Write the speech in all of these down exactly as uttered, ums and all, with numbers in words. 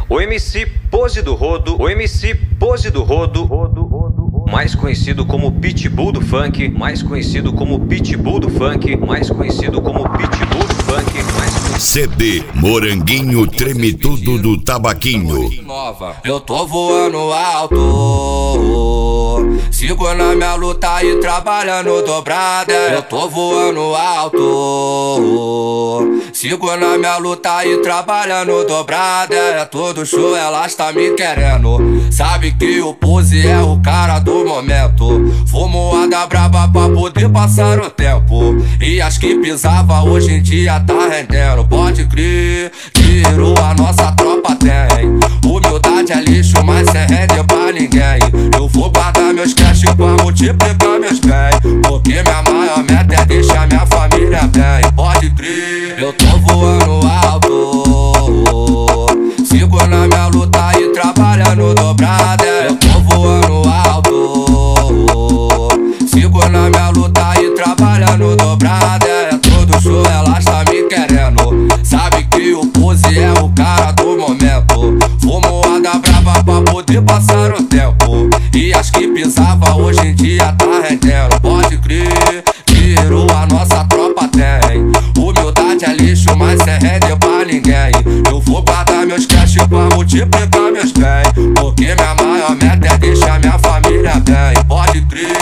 O M C Pose do Rodo, o M C Pose do Rodo, mais conhecido como Pitbull do Funk, mais conhecido como Pitbull do Funk, mais conhecido como Pitbull do Funk, mais C D Moranguinho Treme Tudo do Tabaquinho. Eu tô voando alto, sigo na minha luta e trabalhando dobrada. Eu tô voando alto, sigo na minha luta e trabalhando dobrada. É todo show, elas tá me querendo. Sabe que o Pose é o cara do momento. Fumoada braba pra poder passar o tempo. E as que pisava hoje em dia tá rendendo. Pode crer, tiro a nossa tropa tem. Humildade é lixo, mas cê rende pra ninguém. Eu vou guardar meus cash pra multiplicar meus bens, porque minha maior meta é deixar minha família bem. Pode crer, eu tô voando alto, sigo na minha luta e trabalhando dobrada. Eu tô voando alto, sigo na minha luta e trabalhando dobrada. É todo show, elas tá me querendo. Sabe que o Pose é o cara do momento. Fumoada brava pra poder passar o tempo. E as que pisava hoje em dia tá rendendo. Pode crer, tiro a nossa tropa tem. Humildade é lixo, mas cê rende pra ninguém. Eu vou guardar meus cash pra multiplicar meus bens, porque minha maior meta é deixar minha família bem. Pode crer.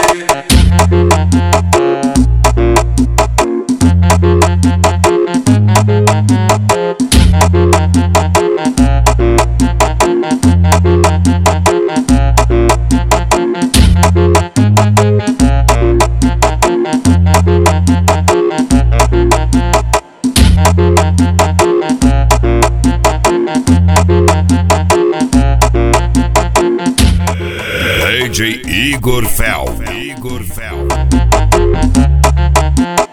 D J Igor Fel. Igor Fel.